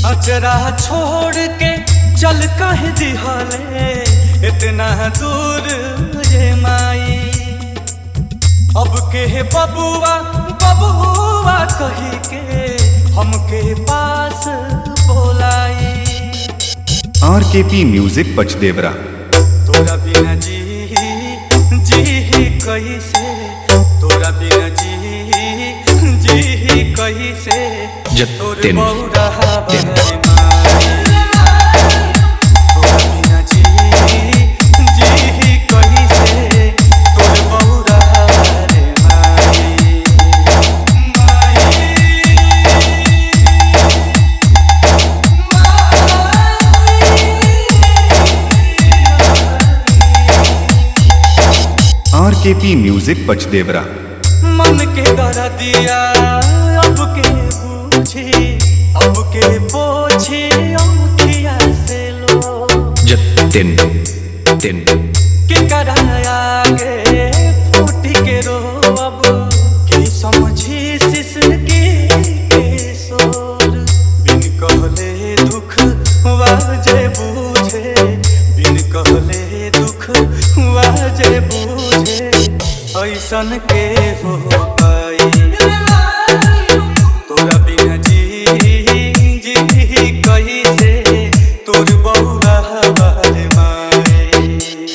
अचरा छोड़ के चल कह दिहले इतना दूर रे माई। अब के बबुआ बबुआ कही के हमके पास बोलाई। RKP music Pachdevra. तोरा बिना जी कैसे, तोरा बिना जी कैसे, तोर बौरा बारे माई। तोरा बिना जी कैसे, तोर बौरा बारे माई। RKP music Pachdevra. मन के दर्दिया अब के पूछी, अब के पोछी अखिया से लो। जतिन तिन के कराया गे फूटी के रो अब के समझी सिसकी के सोर। बिन कहले दुख वाजे बूझे, बिन कहले दुख वाजे बूझे, ऐसन के हो पाई। तोरा बिना जी कैसे, तोर बौरा बारे माई।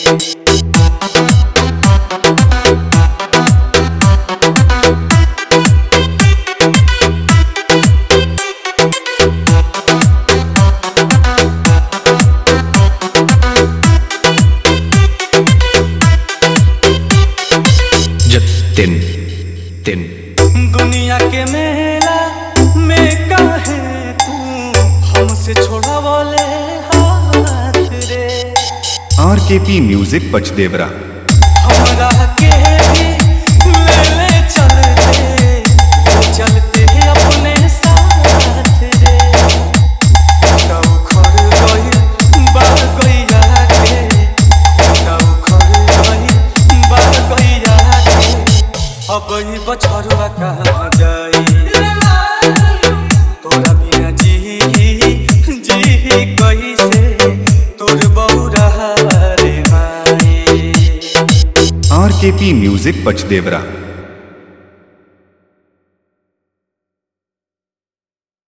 जतिन तिन दुनिया के मेला में काहे तू हमसे छोड़ावले हाथ रे। RKP music Pachdevra. हमरा के भी ले चलते, चलते अपने साथ रे। गाँव खर गई बाह गैया के, गाँव खर गई बाह गैया के, अब ई बछरुआ कहाँ जाई। तोरा बिना जी कैसे, तोर बौरा बारे माई। RKP music Pachdevra.